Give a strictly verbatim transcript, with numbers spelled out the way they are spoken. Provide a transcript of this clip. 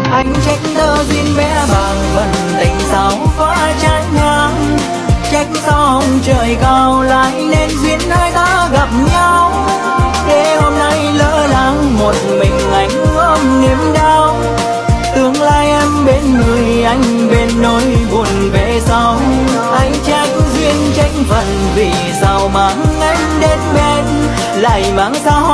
Anh trách tơ duyên vẽ vàng phần tình sao quá trái ngang, trách sao trời cao lại nên duyên hai ta gặp nhau. Để hôm nay lỡ lắng một mình anh ôm niềm đau, tương lai em bên người anh bên nỗi buồn về sau. Anh trách duyên trách phận vì sao mang em đến bên, lại mang sao